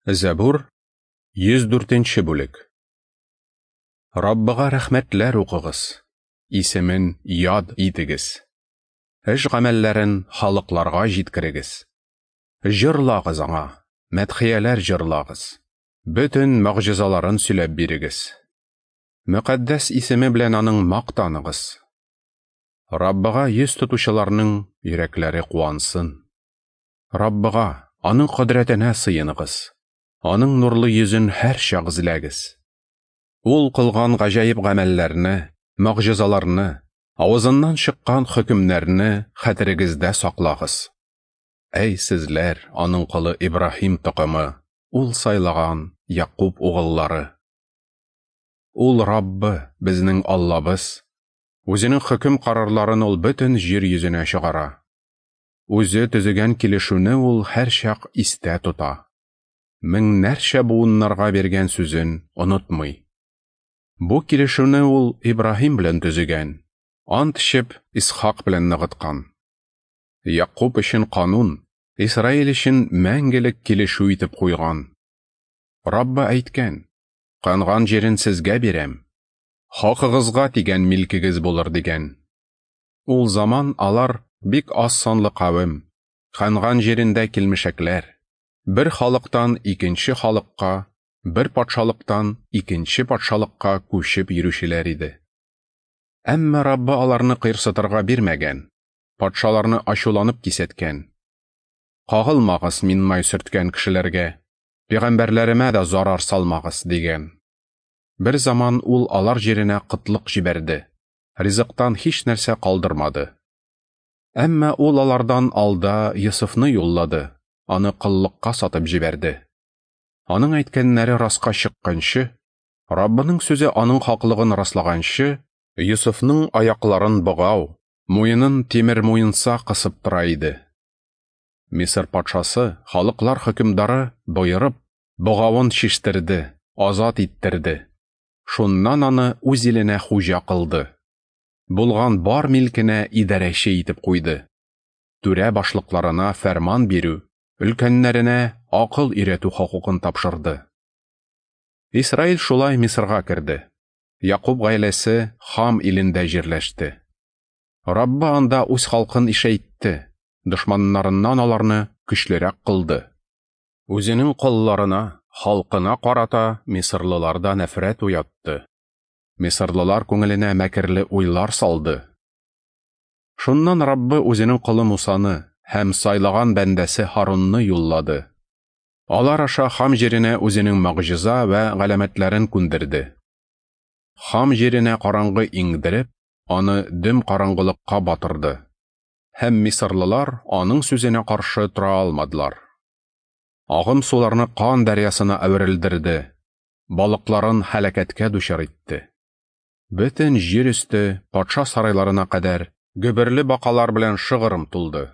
Зәбур 104-нче бүлек. Раббыга рәхмәтләр укыгыз, исемен яд итегез. Эш гамәлләрен халыкларга җиткерегез. Җырлагыз аңа, мәдхияләр җырлагыз. Бөтен мөгъҗизаларын сөйләп бирегез. Мөкаддәс исеме белән аның мактаныгыз. Раббыга йөз тотучыларның йөрәкләре куансын. Раббыга, аның кодрәтенә сыеныгыз. Аның нурлы йөзен һәр чак эзләгез. Ул кылган гаҗәеп гамәлләрне, мөгъҗизаларны, авызыннан чыккан хөкемнәрне хәтерегездә саклагыз. Әй сезләр, аның кулы Ибраһим токымы, ул сайлаган Якуб угыллары. Ул Раббы, безнең Аллабыз, үзенең хөкем карарларын ул бөтен җир йөзенә чыгара. Үзе төзегән килешүне ул һәр чак истә тота. Меңнәрчә буыннарга бергән сүзен онытмый. Бу килешүне ул Ибраһим белән төзегән, ант ичеп Исхак белән ныгыткан. Якуб өчен канун, Исраил өчен мәңгелек килешү итеп куйган. Раббы әйткән: "Канган җирен сезгә бирәм. Хакыгызга тигән милкегез булыр" дигән. Ул заман алар бик аз санлы кавем, канган җирендә килмешәкләр. Бер халыктан икенче халыкка, бер патшалыктан икенче патшалыкка күчеп йөрүчеләр иде. Әмма Раббы аларны кыерсытырга бирмәгән, патшаларны ачуланып кисәткән. "Кагылмагыз мин май сөрткән кешеләргә, пәйгамбәрләремә дә зарар салмагыз" дигән. Бер заман ул алар җиренә кытлык җибәрде, ризыктан һич нәрсә калдырмады. Әмма ул алардан алда Йосыфны юллады. Аны кыллыкка сатып җибәрде. Аның әйткәннәре раска чыкканчы, Раббының сүзе аның хаклыгын раслаганчы, Йосыфның аякларын богау, муенын тимер муенса кысып тора иде. Мисыр патшасы, халыклар хөкемдары боерып, богавын чиштерде, азат иттерде. Шуннан аны үз иленә хуҗа кылды. Булган бар милкенә идарәче итеп куйды. Түрә башлыкларына фәрман бирү, өлкәннәренә акыл өйрәтү хокукын тапшырды. Исраил шулай Мисырга керде. Якуб гаиләсе Хам илендә җирләште. Раббы анда үз халкын ишәйтте, дошманнарыннан аларны көчлерәк кылды. Үзенең кулларына, халкына карата мисырлыларда нәфрәт уятты. Мисырлылар күңеленә мәкерле уйлар салды. Шуннан Раббы үзенең кулы Мусаны һәм сайлаган бәндәсе Харунны юллады. Алар аша Хам җиренә үзенең мөгъҗиза вә галәмәтләрен күндерде. Хам җиренә караңгы иңдереп, аны дөм караңгылыкка батырды. Һәм мисырлылар аның сүзенә каршы тора алмадылар. Агым суларны кан дәрьясына әверелдерде, балыкларын һәлакәткә дучар итте. Бөтен җир өсте, патша сарайларына кадәр гөберле бакалар белән шыгырым тулды.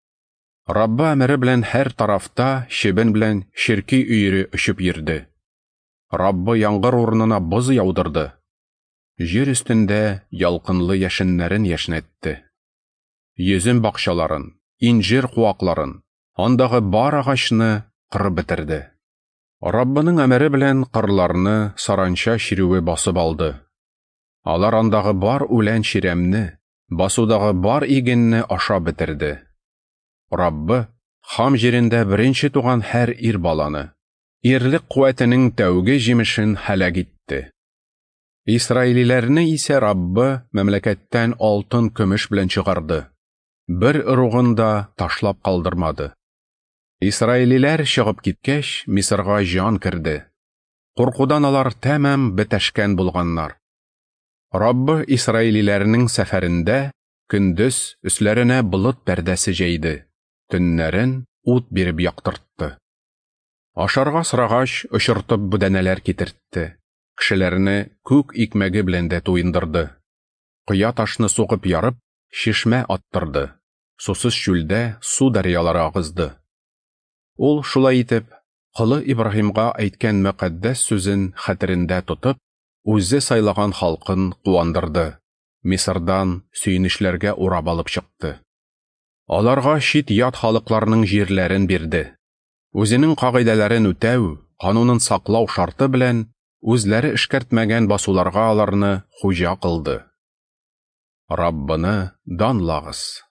Раббы әмере белән һәр тарафта чебен белән ширки өйрө өчеп йөрде. Раббы яңгыр урынына боз яудырды. Җир өстендә ялкынлы яшеннәрен яшнәтте. Йөзем бакчаларын, инҗир куакларын, андагы бар агачны кырып бетерде. Раббының әмере белән кырларны саранча чирүе басып алды. Алар андагы бар үлән чиремне, басудагы бар игенне ашап бетерде. Раббы Хам җирендә беренче туган һәр ир баланы, ирлек куәтенең тәүге җимешен һәлак итте. Исраилиләрне исә Раббы мәмләкәттән алтын, көмеш белән чыгарды. Бер ыругын да ташлап калдырмады. Исраилиләр чыгып киткәч, Мисырга җан керде. Куркудан алар тәмам бетәшкән булганнар. Раббы Исраилиләрнең сәфәрендә көндез өсләренә болыт пәрдәсе җәйде, төннәрен ут биреп яктыртты. Ашарга сорагач, очыртып бүдәнәләр китертте. Кешеләрне күк икмәге белән дә туендырды. Кыя ташны сугып ярып, шишмә аттырды. Сусыз чүлдә су дәрьялары агызды. Ул шулай итеп, кылы Ибраһимга әйткән мөкаддәс сүзен хәтерендә тотып, үзе сайлаган халкын куандырды. Мисырдан сөйнешләргә урап алып чыкты. Аларга чит ят халыкларның җирләрен бирде. Үзенең кагыйдәләрен үтәү, канунын саклау шарты белән үзләре эшкәртмәгән басуларга аларны хуҗа кылды. Раббыны данлагыз.